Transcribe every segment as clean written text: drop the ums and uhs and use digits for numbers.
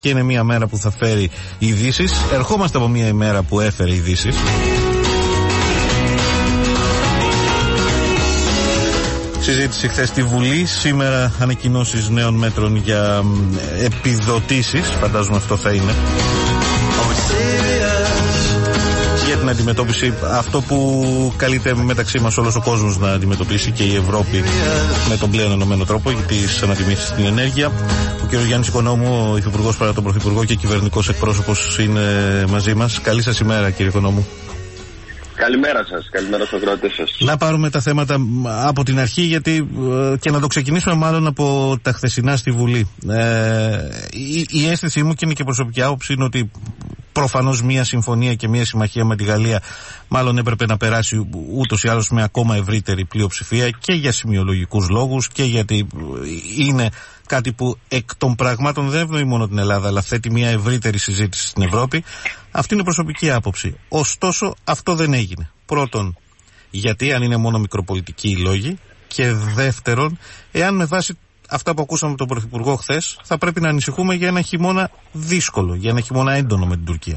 Και είναι μια μέρα που θα φέρει ειδήσεις. Ερχόμαστε από μια ημέρα που έφερε ειδήσεις. Συζήτηση χθες στη Βουλή. Σήμερα ανακοινώσεις νέων μέτρων για επιδοτήσεις. Φαντάζομαι αυτό θα είναι για την αντιμετώπιση, αυτό που καλείται μεταξύ μας όλος ο κόσμος να αντιμετωπίσει, και η Ευρώπη με τον πλέον ενωμένο τρόπο, για τις ανατιμήσεις στην ενέργεια. Ο κ. Γιάννης Οικονόμου, ο Υφυπουργός παρά τον Πρωθυπουργό και κυβερνητικός εκπρόσωπος, είναι μαζί μας. Καλή σας ημέρα, κύριε Οικονόμου. Καλημέρα σας, καλημέρα στους ακροατές σας. Να πάρουμε τα θέματα από την αρχή, γιατί και να το ξεκινήσουμε μάλλον από τα χθεσινά στη Βουλή. Η αίσθησή μου, και είναι και προσωπική άποψη, είναι ότι προφανώς μια συμφωνία και μια συμμαχία με τη Γαλλία μάλλον έπρεπε να περάσει ούτως ή άλλως με ακόμα ευρύτερη πλειοψηφία, και για σημειολογικούς λόγους και γιατί είναι κάτι που εκ των πραγμάτων δεν ευνοεί μόνο την Ελλάδα, αλλά θέτει μια ευρύτερη συζήτηση στην Ευρώπη. Αυτή είναι προσωπική άποψη. Ωστόσο, αυτό δεν έγινε. Πρώτον, γιατί αν είναι μόνο μικροπολιτικοί οι λόγοι, και δεύτερον, εάν με βάση αυτά που ακούσαμε από τον Πρωθυπουργό χθες, θα πρέπει να ανησυχούμε για ένα χειμώνα δύσκολο, για ένα χειμώνα έντονο με την Τουρκία.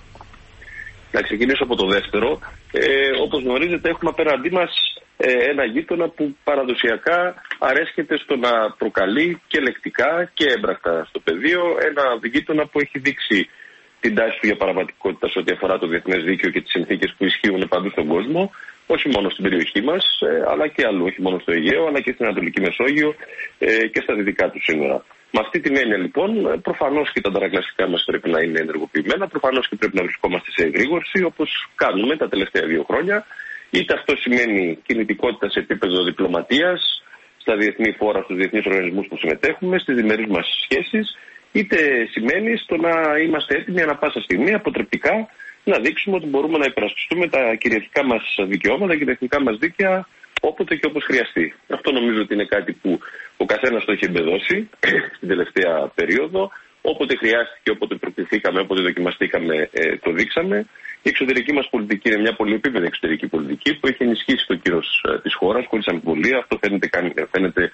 Να ξεκινήσω από το δεύτερο. Όπως γνωρίζετε, έχουμε απέναντί μας ένα γείτονα που παραδοσιακά αρέσκεται στο να προκαλεί και λεκτικά και έμπρακτα στο πεδίο. Ένα γείτονα που έχει δείξει την τάση του για παραβατικότητα σε ό,τι αφορά το διεθνές δίκαιο και τις συνθήκες που ισχύουν παντού στον κόσμο, όχι μόνο στην περιοχή μας, αλλά και αλλού, όχι μόνο στο Αιγαίο, αλλά και στην Ανατολική Μεσόγειο και στα δυτικά του σύνορα. Με αυτή την έννοια, λοιπόν, προφανώς και τα αντανακλαστικά μας πρέπει να είναι ενεργοποιημένα, προφανώς και πρέπει να βρισκόμαστε σε εγρήγορση, όπως κάνουμε τα τελευταία 2 χρόνια. Είτε αυτό σημαίνει κινητικότητα σε επίπεδο διπλωματίας, στα διεθνή φόρα, στους διεθνείς οργανισμούς που συμμετέχουμε, στις διμερείς μας σχέσεις, είτε σημαίνει στο να είμαστε έτοιμοι ανά πάσα στιγμή, αποτρεπτικά, να δείξουμε ότι μπορούμε να υπερασπιστούμε τα κυριαρχικά μας δικαιώματα και τα εθνικά μας δίκαια όποτε και όπως χρειαστεί. Αυτό νομίζω ότι είναι κάτι που ο καθένας το έχει εμπεδώσει στην τελευταία περίοδο. Όποτε χρειάστηκε, όποτε προκληθήκαμε, όποτε δοκιμαστήκαμε, το δείξαμε. Η εξωτερική μας πολιτική είναι μια πολυεπίπεδη εξωτερική πολιτική που έχει ενισχύσει το κύρος της χώρας χωρίς αμφιβολία. Αυτό φαίνεται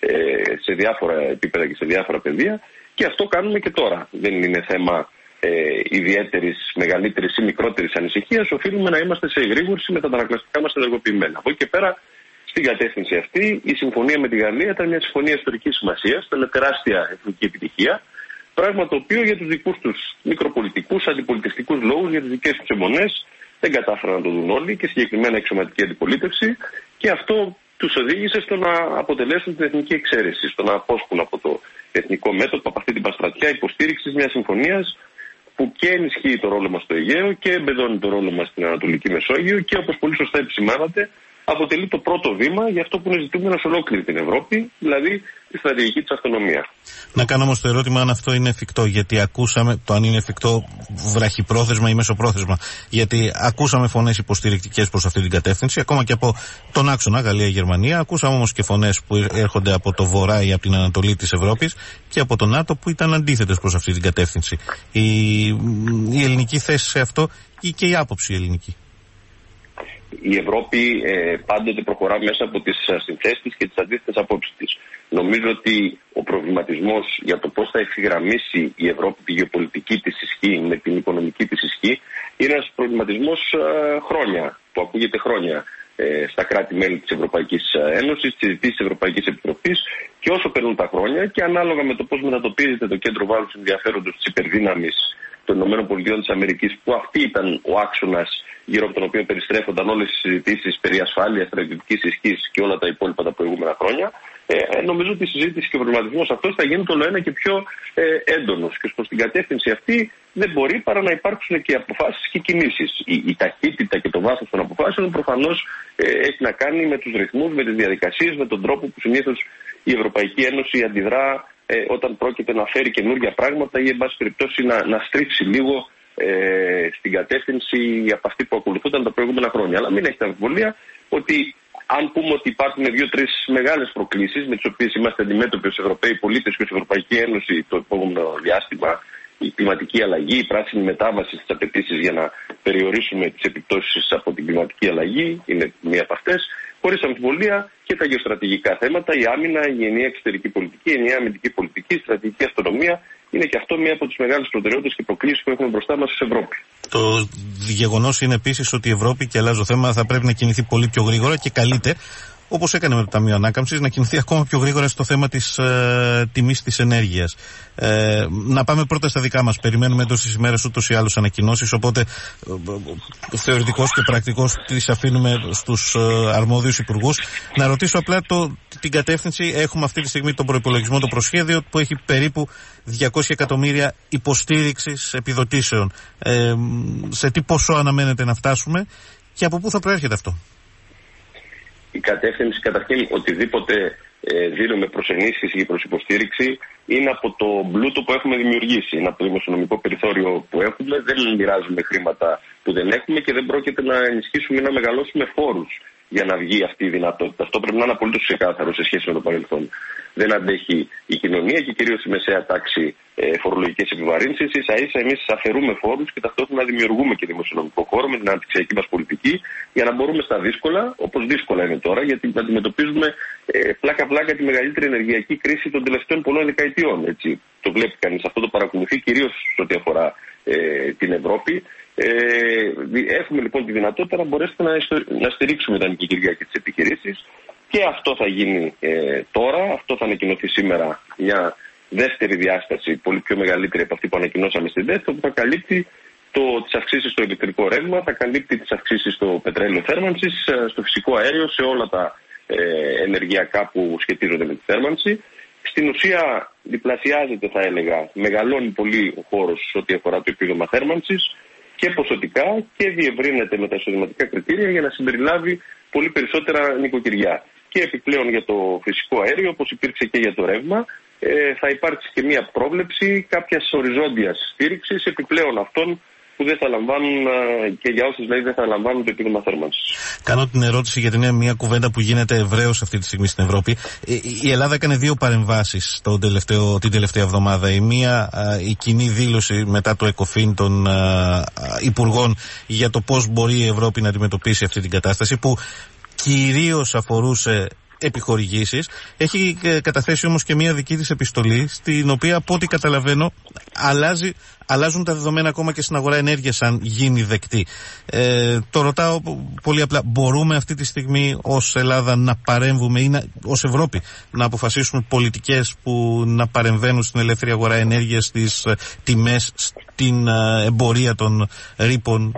σε διάφορα επίπεδα και σε διάφορα πεδία. Και αυτό κάνουμε και τώρα. Δεν είναι θέμα ιδιαίτερης, μεγαλύτερης ή μικρότερης ανησυχίας. Οφείλουμε να είμαστε σε εγρήγορση με τα αντανακλαστικά μας ενεργοποιημένα. Από εκεί και πέρα, στην κατεύθυνση αυτή, η συμφωνία με τη Γαλλία ήταν μια συμφωνία ιστορικής σημασίας, ήταν τεράστια εθνική επιτυχία. Πράγμα το οποίο για τους δικούς τους μικροπολιτικούς, αντιπολιτιστικούς λόγους, για τις δικές τους αιμονές, δεν κατάφεραν να το δουν όλοι, και συγκεκριμένα εξωματική αντιπολίτευση. Και αυτό τους οδήγησε στο να αποτελέσουν την εθνική εξαίρεση, στο να απόσχουν από το εθνικό μέτωπο, από αυτή την παστρατιά υποστήριξης μιας συμφωνίας που και ενισχύει το ρόλο μας στο Αιγαίο και εμπεδώνει το ρόλο μας στην Ανατολική Μεσόγειο και, όπως πολύ σωστά επισημάνατε, αποτελεί το πρώτο βήμα για αυτό που είναι ζητούμενο σε ολόκληρη την Ευρώπη, δηλαδή τη στρατηγική της αυτονομίας. Να κάνω όμως το ερώτημα αν αυτό είναι εφικτό, γιατί ακούσαμε, το αν είναι εφικτό βραχυπρόθεσμα ή μεσοπρόθεσμα, γιατί ακούσαμε φωνές υποστηρικτικές προς αυτή την κατεύθυνση, ακόμα και από τον άξονα Γαλλία-Γερμανία, ακούσαμε όμως και φωνές που έρχονται από το βορρά ή από την Ανατολή της Ευρώπης και από το ΝΑΤΟ που ήταν αντίθετες προς αυτή την κατεύθυνση. Η ελληνική θέση σε αυτό ή και η άποψη ελληνική? Η Ευρώπη πάντοτε προχωρά μέσα από τις συνθέσεις της και τις αντίθετες απόψεις της. Νομίζω ότι ο προβληματισμός για το πώς θα ευθυγραμμίσει η Ευρώπη τη γεωπολιτική της ισχύ με την οικονομική της ισχύ είναι ένας προβληματισμός χρόνια, που ακούγεται χρόνια στα κράτη-μέλη της Ευρωπαϊκής Ένωσης, στις συζητήσεις της Ευρωπαϊκής Επιτροπής, και όσο περνούν τα χρόνια και ανάλογα με το πώς μετατοπίζεται το κέντρο βάρους ενδιαφέροντος της υπερδύναμης των ΗΠΑ, που αυτή ήταν ο άξονας γύρω από τον οποίο περιστρέφονταν όλες οι συζητήσεις περί ασφάλειας, στρατιωτικής ισχύς και όλα τα υπόλοιπα τα προηγούμενα χρόνια, νομίζω ότι η συζήτηση και ο προβληματισμός αυτός θα γίνει το ένα και πιο έντονος. Και προς την κατεύθυνση αυτή δεν μπορεί παρά να υπάρξουν και αποφάσεις και κινήσεις. Η ταχύτητα και το βάθος των αποφάσεων προφανώς έχει να κάνει με τους ρυθμούς, με τις διαδικασίες, με τον τρόπο που συνήθως η Ευρωπαϊκή Ένωση αντιδρά όταν πρόκειται να φέρει καινούργια πράγματα ή, εν πάση περιπτώσει, να στρίψει λίγο στην κατεύθυνση από αυτή που ακολουθούνταν τα προηγούμενα χρόνια. Αλλά μην έχετε αμφιβολία ότι αν πούμε ότι υπάρχουν 2-3 μεγάλες προκλήσεις με τις οποίες είμαστε αντιμέτωποι ως Ευρωπαίοι πολίτες και ως Ευρωπαϊκή Ένωση το επόμενο διάστημα, η κλιματική αλλαγή, η πράσινη μετάβαση στις απαιτήσεις για να περιορίσουμε τις επιπτώσεις από την κλιματική αλλαγή είναι μία από αυτές. χωρίς αμφιβολία και τα γεωστρατηγικά θέματα, η άμυνα, η ενιαία εξωτερική πολιτική, η ενιαία αμυντική πολιτική, η στρατηγική αυτονομία. Είναι και αυτό μία από τις μεγάλες προτεραιότητες και προκλήσεις που έχουμε μπροστά μας ως Ευρώπη. Το γεγονός είναι επίσης ότι η Ευρώπη, και αλλάζω θέμα, θα πρέπει να κινηθεί πολύ πιο γρήγορα και καλείται, όπως έκανε με το Ταμείο Ανάκαμψης, να κινηθεί ακόμα πιο γρήγορα στο θέμα της τιμής της ενέργειας. Να πάμε πρώτα στα δικά μας. Περιμένουμε εντός της ημέρας ούτως ή άλλως ανακοινώσεις, οπότε θεωρητικός και πρακτικός τις αφήνουμε στους αρμόδιους υπουργούς. Να ρωτήσω απλά την κατεύθυνση. Έχουμε αυτή τη στιγμή τον προϋπολογισμό, το προσχέδιο που έχει περίπου 200 εκατομμύρια υποστήριξης επιδοτήσεων. Σε τι ποσό αναμένεται να φτάσουμε και από πού θα προέρχεται αυτό? Η κατεύθυνση, καταρχήν, οτιδήποτε δίνουμε προς ενίσχυση ή προς υποστήριξη είναι από το πλούτο που έχουμε δημιουργήσει. Είναι από το δημοσιονομικό περιθώριο που έχουμε. Δεν μοιράζουμε χρήματα που δεν έχουμε και δεν πρόκειται να ενισχύσουμε ή να μεγαλώσουμε φόρους για να βγει αυτή η δυνατότητα. Αυτό πρέπει να είναι απολύτως ξεκάθαρο σε σχέση με το παρελθόν. Δεν αντέχει η κοινωνία και κυρίως η μεσαία τάξη φορολογικές επιβαρύνσεις. Ίσα-ίσα εμείς αφαιρούμε φόρους και ταυτόχρονα δημιουργούμε και δημοσιονομικό χώρο με την αναπτυξιακή μας πολιτική για να μπορούμε στα δύσκολα, όπως δύσκολα είναι τώρα, γιατί αντιμετωπίζουμε πλάκα-πλάκα τη μεγαλύτερη ενεργειακή κρίση των τελευταίων πολλών δεκαετιών. Έτσι. Το βλέπει κανείς, αυτό το παρακολουθεί κυρίως σε ό,τι αφορά την Ευρώπη. Έχουμε λοιπόν τη δυνατότητα να μπορέσουμε να στηρίξουμε τα νοικοκυριά και τις επιχειρήσεις και αυτό θα γίνει τώρα. Αυτό θα ανακοινωθεί σήμερα, μια δεύτερη διάσταση, πολύ πιο μεγαλύτερη από αυτή που ανακοινώσαμε στην ΔΕΘ, που θα καλύπτει τις αυξήσεις στο ηλεκτρικό ρεύμα, θα καλύπτει τις αυξήσεις στο πετρέλαιο θέρμανσης, στο φυσικό αέριο, σε όλα τα ενεργειακά που σχετίζονται με τη θέρμανση. Στην ουσία διπλασιάζεται, θα έλεγα, μεγαλώνει πολύ ο χώρος ό,τι αφορά το επίδομα θέρμανσης και ποσοτικά και διευρύνεται με τα εισοδηματικά κριτήρια για να συμπεριλάβει πολύ περισσότερα νοικοκυριά. Και επιπλέον για το φυσικό αέριο, όπως υπήρξε και για το ρεύμα, θα υπάρξει και μία πρόβλεψη κάποιας οριζόντιας στήριξης επιπλέον αυτών που δεν θα λαμβάνουν και για όσους δηλαδή δεν θα λαμβάνουν το επίδομα θέρμανσης. Κάνω την ερώτηση γιατί είναι μια κουβέντα που γίνεται ευρέως αυτή τη στιγμή στην Ευρώπη. Η Ελλάδα έκανε 2 παρεμβάσεις την τελευταία εβδομάδα. Η μία, η κοινή δήλωση μετά το ΕΚΟΦΗΝ των Υπουργών για το πώς μπορεί η Ευρώπη να αντιμετωπίσει αυτή την κατάσταση, που κυρίως αφορούσε επιχορηγήσεις. Έχει καταθέσει όμως και μια δική της επιστολή, στην οποία από ό,τι καταλαβαίνω αλλάζουν τα δεδομένα ακόμα και στην αγορά ενέργειας αν γίνει δεκτή. Το ρωτάω πολύ απλά, μπορούμε αυτή τη στιγμή ως Ελλάδα να παρέμβουμε ή ως Ευρώπη να αποφασίσουμε πολιτικές που να παρεμβαίνουν στην ελεύθερη αγορά ενέργειας, στις τιμές, στην εμπορία των ρήπων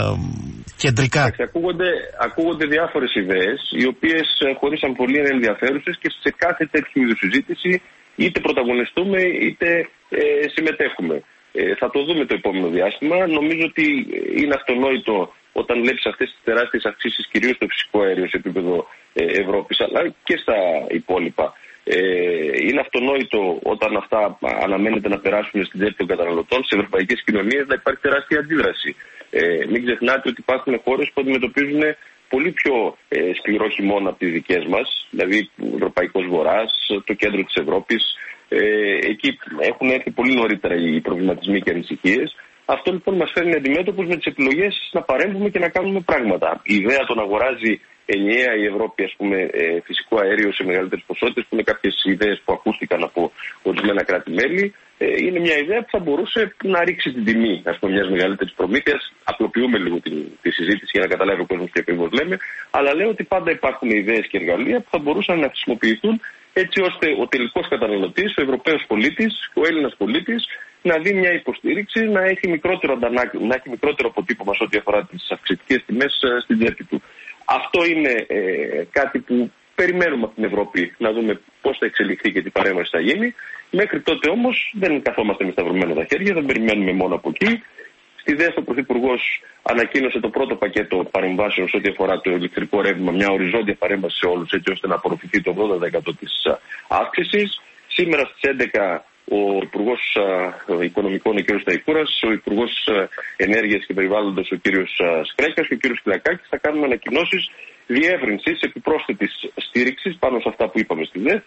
κεντρικά? Ακούγονται διάφορες ιδέες, οι οποίες χωρίς αμφιβολία είναι ενδιαφέρουσες και σε κάθε τέτοιου είδους συζήτηση είτε πρωταγωνιστούμε είτε συμμετέχουμε. Θα το δούμε το επόμενο διάστημα. Νομίζω ότι είναι αυτονόητο όταν βλέπεις αυτές τις τεράστιες αυξήσεις, κυρίως στο φυσικό αέριο σε επίπεδο Ευρώπης, αλλά και στα υπόλοιπα. Είναι αυτονόητο όταν αυτά αναμένεται να περάσουν στην τσέπη των καταναλωτών, σε ευρωπαϊκές κοινωνίες, να υπάρχει τεράστια αντίδραση. Μην ξεχνάτε ότι υπάρχουν χώρες που αντιμετωπίζουν πολύ πιο σκληρό χειμώνα από τις δικές μας, δηλαδή ο Ευρωπαϊκός Βορράς, το κέντρο της Ευρώπης. Εκεί έχουν έρθει πολύ νωρίτερα οι προβληματισμοί και ανησυχίες. Αυτό λοιπόν μας φέρνει αντιμέτωπους με τις επιλογές να παρέμβουμε και να κάνουμε πράγματα. Η ιδέα το να αγοράζει ενιαία η Ευρώπη, ας πούμε, φυσικό αέριο σε μεγαλύτερες ποσότητες, που είναι κάποιες ιδέες που ακούστηκαν από ορισμένα κράτη-μέλη, είναι μια ιδέα που θα μπορούσε να ρίξει την τιμή, ας πούμε, μιας μεγαλύτερης προμήθειας. Απλοποιούμε λίγο τη συζήτηση για να καταλάβει ο κόσμος τι ακριβώς λέμε, αλλά λέω ότι πάντα υπάρχουν ιδέες και εργαλεία που θα μπορούσαν να χρησιμοποιηθούν έτσι ώστε ο τελικός καταναλωτής, ο Ευρωπαίος πολίτης, ο Έλληνας πολίτης, να δει μια υποστήριξη, να έχει μικρότερο αποτύπωμα σε ό,τι αφορά τις αυξητικές τιμές στην τσέπη του. Αυτό είναι κάτι που περιμένουμε από την Ευρώπη, να δούμε πώς θα εξελιχθεί και τι παρέμβαση θα γίνει. Μέχρι τότε όμως δεν καθόμαστε με σταυρωμένα τα χέρια, δεν περιμένουμε μόνο από εκεί. Στη ΔΕΘ ο Πρωθυπουργός ανακοίνωσε το πρώτο πακέτο παρεμβάσεων σε ό,τι αφορά το ηλεκτρικό ρεύμα, μια οριζόντια παρέμβαση σε όλους, έτσι ώστε να απορροφηθεί το 80% της αύξησης. Σήμερα στις 11 ο Υπουργός Οικονομικών, ο κ. Σταϊκούρας, ο Υπουργός Ενέργειας και Περιβάλλοντος, ο κ. Σκρέκας και ο κ. Κυλακάκης θα κάνουν ανακοινώσεις διεύρυνσης επιπρόσθετης στήριξης πάνω σε αυτά που είπαμε στη ΔΕΘ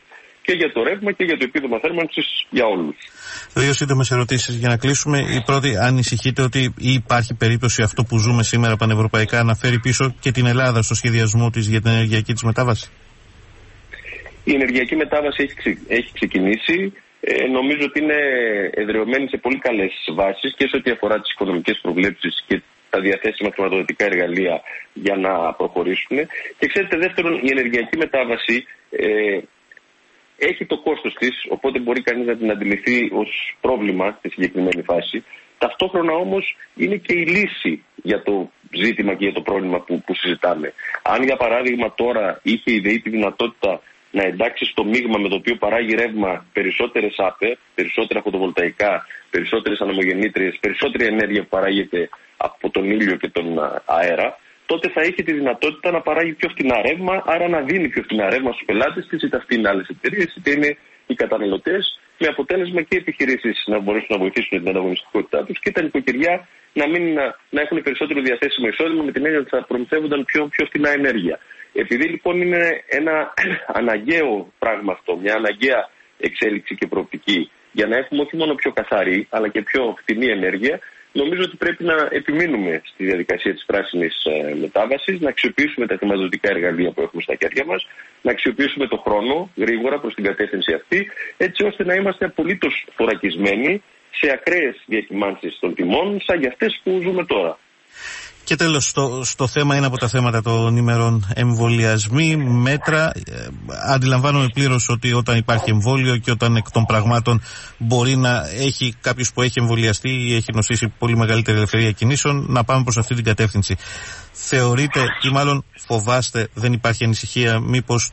και για το ρεύμα και για το επίδομα θέρμανσης για όλους. Δύο σύντομες ερωτήσεις για να κλείσουμε. Η πρώτη, ανησυχείτε ότι υπάρχει περίπτωση αυτό που ζούμε σήμερα πανευρωπαϊκά να φέρει πίσω και την Ελλάδα στο σχεδιασμό της για την ενεργειακή της μετάβαση? Η ενεργειακή μετάβαση έχει ξεκινήσει. Νομίζω ότι είναι εδραιωμένη σε πολύ καλές βάσεις και σε ό,τι αφορά τις οικονομικές προβλέψεις και τα διαθέσιμα χρηματοδοτικά εργαλεία για να προχωρήσουν. Και ξέρετε, δεύτερον, η ενεργειακή μετάβαση έχει το κόστος της, οπότε μπορεί κανείς να την αντιληφθεί ως πρόβλημα στη συγκεκριμένη φάση. Ταυτόχρονα όμως είναι και η λύση για το ζήτημα και για το πρόβλημα που συζητάμε. Αν για παράδειγμα τώρα είχε η ΔΕΗ τη δυνατότητα να εντάξει στο μείγμα με το οποίο παράγει ρεύμα περισσότερες ΑΠΕ, περισσότερα φωτοβολταϊκά, περισσότερες ανεμογεννήτριες, περισσότερη ενέργεια που παράγεται από τον ήλιο και τον αέρα, τότε θα έχει τη δυνατότητα να παράγει πιο φτηνά ρεύμα, άρα να δίνει πιο φτηνά ρεύμα στους πελάτες της, είτε αυτοί είναι άλλες εταιρείες, είτε είναι οι καταναλωτές, με αποτέλεσμα και οι επιχειρήσεις να μπορέσουν να βοηθήσουν την ανταγωνιστικότητά τους και τα νοικοκυριά να έχουν περισσότερο διαθέσιμο εισόδημα, με την έννοια ότι θα προμηθεύονταν πιο φτηνά ενέργεια. Επειδή λοιπόν είναι ένα αναγκαίο πράγμα αυτό, μια αναγκαία εξέλιξη και προοπτική για να έχουμε όχι μόνο πιο καθαρή αλλά και πιο φτηνή ενέργεια, νομίζω ότι πρέπει να επιμείνουμε στη διαδικασία της πράσινης μετάβασης, να αξιοποιήσουμε τα χρηματοδοτικά εργαλεία που έχουμε στα χέρια μας, να αξιοποιήσουμε το χρόνο γρήγορα προς την κατεύθυνση αυτή, έτσι ώστε να είμαστε απολύτως θωρακισμένοι σε ακραίες διακυμάνσεις των τιμών σαν για αυτές που ζούμε τώρα. Και τέλος, στο θέμα, ένα από τα θέματα των ημερών, εμβολιασμοί, μέτρα. Αντιλαμβάνομαι πλήρως ότι όταν υπάρχει εμβόλιο και όταν εκ των πραγμάτων μπορεί να έχει κάποιος που έχει εμβολιαστεί ή έχει νοσήσει πολύ μεγαλύτερη ελευθερία κινήσεων, να πάμε προς αυτή την κατεύθυνση. Θεωρείτε ή μάλλον φοβάστε, δεν υπάρχει ανησυχία, μήπως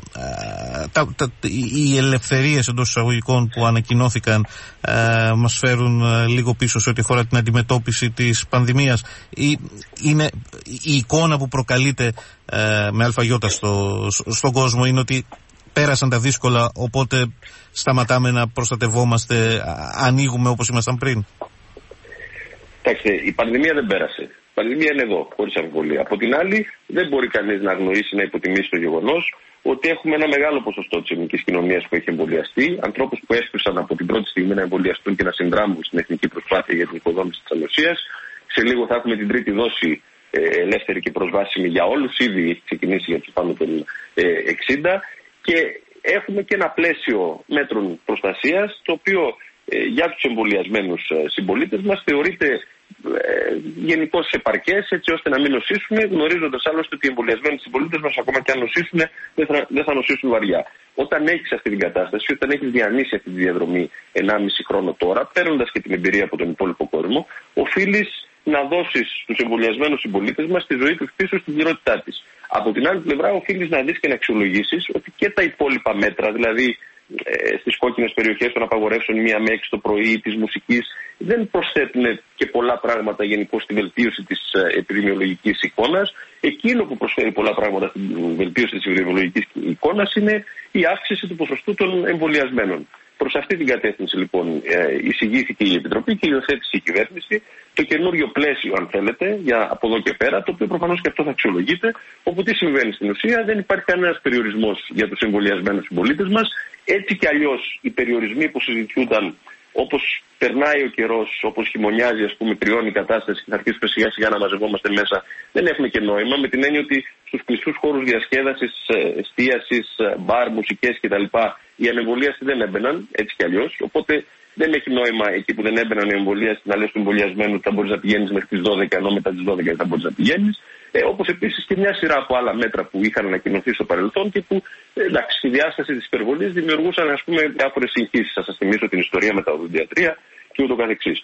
οι ελευθερίες εντός εισαγωγικών που ανακοινώθηκαν μας φέρουν λίγο πίσω σε ό,τι αφορά την αντιμετώπιση της πανδημίας? Είναι η εικόνα που προκαλείται με αλφαγιώτα στον κόσμο είναι ότι πέρασαν τα δύσκολα, οπότε σταματάμε να προστατευόμαστε, ανοίγουμε όπως ήμασταν πριν? Κοιτάξτε, η πανδημία δεν πέρασε. Η πανδημία είναι εδώ, χωρίς αμφιβολία. Από την άλλη, δεν μπορεί κανείς να αγνοήσει, να υποτιμήσει το γεγονός ότι έχουμε ένα μεγάλο ποσοστό της ελληνικής κοινωνίας που έχει εμβολιαστεί, ανθρώπους που έσπευσαν από την πρώτη στιγμή να εμβολιαστούν και να συνδράμουν στην εθνική προσπάθεια για την οικοδόμηση της ανοσίας. Σε λίγο θα έχουμε την τρίτη δόση ελεύθερη και προσβάσιμη για όλους, ήδη έχει ξεκινήσει για τους πάνω των 60, και έχουμε και ένα πλαίσιο μέτρων προστασίας, το οποίο για τους εμβολιασμένους συμπολίτες μας θεωρείται γενικώς επαρκές, έτσι ώστε να μην νοσήσουν, γνωρίζοντας άλλωστε ότι οι εμβολιασμένοι συμπολίτες μας, ακόμα και αν νοσήσουν, δεν θα νοσήσουν βαριά. Όταν έχεις αυτή την κατάσταση, όταν έχεις διανύσει αυτή τη διαδρομή 1,5 χρόνο τώρα, παίρνοντας και την εμπειρία από τον υπόλοιπο κόσμο, οφείλεις να δώσεις στους εμβολιασμένους συμπολίτες μας τη ζωή τους πίσω στην πληρότητά της. Από την άλλη πλευρά, οφείλεις να δεις και να αξιολογήσεις ότι και τα υπόλοιπα μέτρα, δηλαδή στις κόκκινες περιοχές των απαγορεύσεων 1 με 6 το πρωί, της μουσικής, δεν προσθέτουν και πολλά πράγματα γενικώς στη βελτίωση της επιδημιολογικής εικόνας. Εκείνο που προσφέρει πολλά πράγματα στην βελτίωση της επιδημιολογικής εικόνας είναι η αύξηση του ποσοστού των εμβολιασμένων. Προς αυτή την κατεύθυνση λοιπόν εισηγήθηκε η Επιτροπή και υιοθέτησε η κυβέρνηση το καινούριο πλαίσιο, αν θέλετε, για από εδώ και πέρα, το οποίο προφανώς και αυτό θα αξιολογείται, όπου τι συμβαίνει στην ουσία, δεν υπάρχει κανένας περιορισμός για τους εμβολιασμένους συμπολίτες μας. Έτσι κι αλλιώς οι περιορισμοί που συζητιούνταν, όπως περνάει ο καιρός, όπως χειμωνιάζει, ας πούμε, κρυώνει η κατάσταση και θα αρχίσουμε σιγά σιγά να μαζευόμαστε μέσα, δεν έχουν και νόημα, με την έννοια ότι στους κλειστούς χώρους διασκέδασης, εστίασης, μπαρ, μουσικές κτλ. Οι ανεμβολίαστοι δεν έμπαιναν, έτσι κι αλλιώς. Οπότε δεν έχει νόημα εκεί που δεν έμπαιναν οι εμβολίαστοι να λες του εμβολιασμένου ότι θα μπορείς να πηγαίνεις μέχρι τις 12, ενώ μετά τις 12 δεν θα μπορείς να πηγαίνεις. Όπως επίσης και μια σειρά από άλλα μέτρα που είχαν ανακοινωθεί στο παρελθόν και που, εντάξει, στη διάσταση της υπερβολής δημιουργούσαν, ας πούμε, διάφορες συγχύσεις. Θα σας θυμίσω την ιστορία με τα οδοντιατρία και ούτω καθεξής.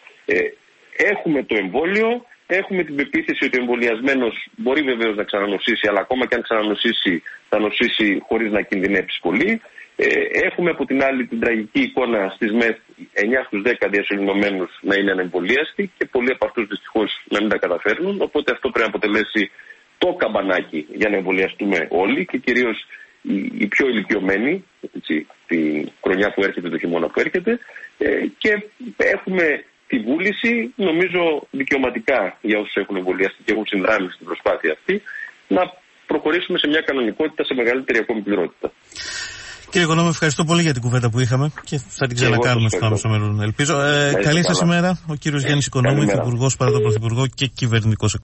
Έχουμε το εμβόλιο, έχουμε την πεποίθηση ότι ο εμβολιασμένος μπορεί βεβαίως να ξανανοσήσει, αλλά ακόμα και αν ξανανοσήσει, θα νοσήσει χωρίς να κινδυνεύσει πολύ. Έχουμε από την άλλη την τραγική εικόνα στις ΜΕΘ 9 στους 10 διασωληνωμένους να είναι ανεμβολίαστοι και πολλοί από αυτούς δυστυχώς να μην τα καταφέρνουν. Οπότε αυτό πρέπει να αποτελέσει το καμπανάκι για να εμβολιαστούμε όλοι και κυρίως οι πιο ηλικιωμένοι, έτσι, τη χρονιά που έρχεται, το χειμώνα που έρχεται, και έχουμε τη βούληση, νομίζω δικαιωματικά για όσους έχουν εμβολιαστεί και έχουν συνδράμει στην προσπάθεια αυτή, να προχωρήσουμε σε μια κανονικότητα, σε μεγαλύτερη ακόμη πληρότητα. Κύριε Οικονόμου, ευχαριστώ πολύ για την κουβέντα που είχαμε και θα την ξανακάνουμε στο άμεσο μέλλον, ελπίζω. Καλή σας ημέρα. Ο κύριος Γιάννης Οικονόμου, Υφυπουργός παρά τον Πρωθυπουργό και κυβερνητικός